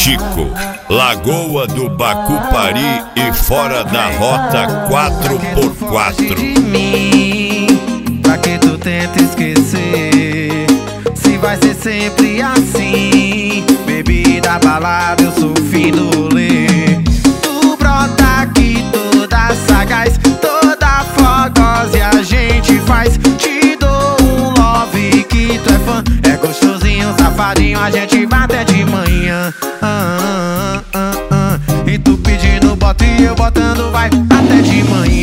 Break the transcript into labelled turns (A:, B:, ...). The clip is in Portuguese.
A: Chico, Lagoa do Bacupari e fora da rota 4x4.
B: De mim, pra que tu tenta esquecer? Se vai ser sempre assim, bebida, balada, eu sou fim do lê. Tu brota aqui toda sagaz, toda fogosa e a gente faz. Te dou um love que tu é fã, é gostosinho, safadinho, a gente bate até de manhã. E tu pedindo bota e eu botando vai até de manhã.